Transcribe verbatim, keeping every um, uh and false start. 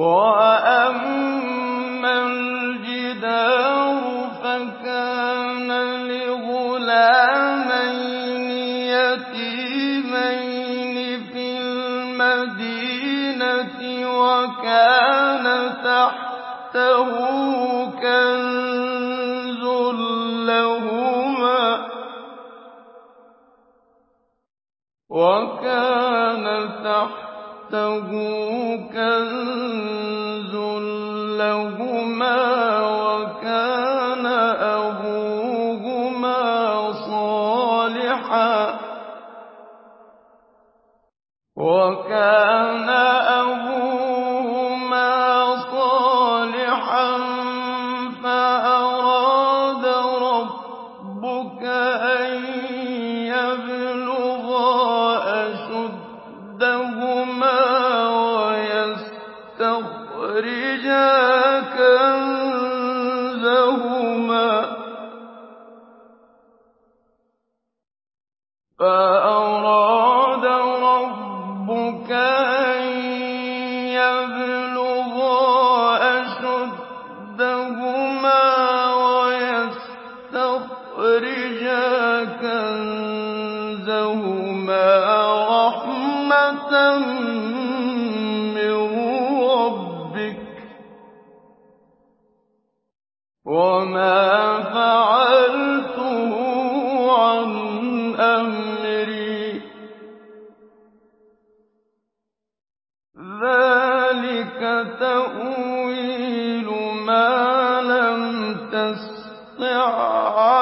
وَأَمَّا الْجِدَارُ فَكَانَ لِغُلَامَيْنِ يَتِيمَيْنِ فِي الْمَدِينَةِ وَكَانَ تَحْتَهُ كَنزٌ لَّهُمَا وَكَانَ تحته كنز لهما وكان أبوهما صالحا وكان أبوهما صالحا فأراد ربك أن يبلغا أشدهما ويستخرجا كنزهما فأراد ربك أن يبلغا أشدهما ويستخرجا كنزهما رحمة من ربك وما فعلته عن أمري ذلك تأويل ما لم تسطع